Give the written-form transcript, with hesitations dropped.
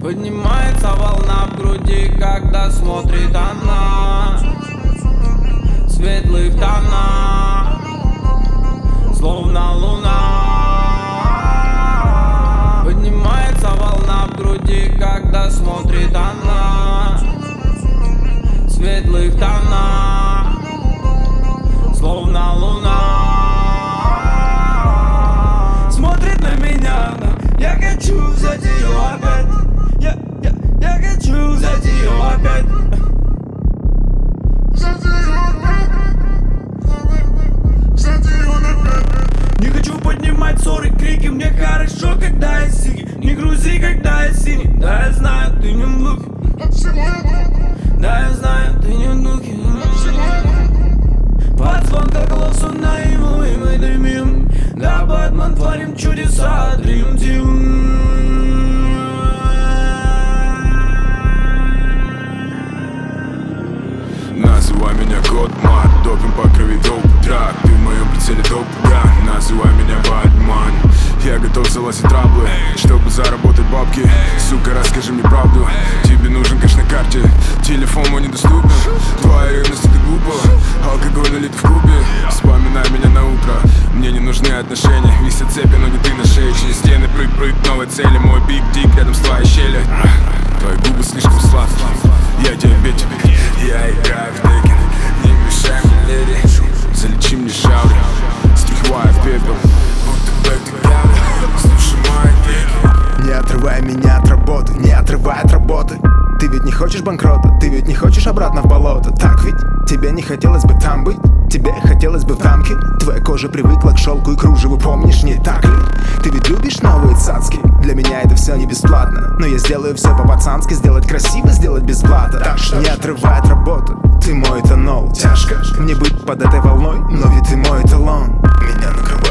Поднимается волна в груди, когда смотрит она. Светлых тонах, словно луна. Поднимается волна в груди, когда смотрит она. Светлых тонах, словно луна. Смотрит на меня она, я хочу взять ее опять. Я хочу взять ее опять. Не хочу поднимать ссоры, крики. Мне хорошо, когда я сиги. Не грузи, когда я синий. Да, я знаю, ты не в духе. Да, я знаю, ты не в духе. Под звон колоколов наяву, и мы дымим. Да, Бэтмен, творим чудеса, Dream Team. Называй меня Годман, допинг по крови доп трак. Ты в моем прицеле топ ган. Называй меня Батман. Я готов залазить траблы, чтобы заработать бабки. Сука, расскажи мне правду. Тебе нужен кэш на карте, телефон мой недоступен. Твоя ревность это глупо, алкоголь налит в кубе. Вспоминай меня на утро, мне не нужны отношения. Висят цепи, но не ты на шее. Через стены прыг-прыг, новой цели. Мой биг-дик рядом с твоей щелью. Твои губы слишком сладкие, я диабетик. Я играю в Текен, не мешай мне, леди. Залечи мне шаури, стряхивая пепел, будто бэк тегавы. Слушай мои треки. Не отрывай меня от работы, не отрывай от работы. Ты ведь не хочешь банкрота, ты ведь не хочешь обратно в болото. Так ведь? Тебе не хотелось бы там быть, тебе хотелось бы в дамке. Твоя кожа привыкла к шелку и кружеву, помнишь, не так ли? Ты ведь любишь новые цацки, для меня это все не бесплатно. Но я сделаю все по-пацански, сделать красиво, сделать без блата. Так что не отрывай от работы, ты мой этанол. Тяжко мне быть под этой волной, но ведь ты мой эталон. Меня накрывает.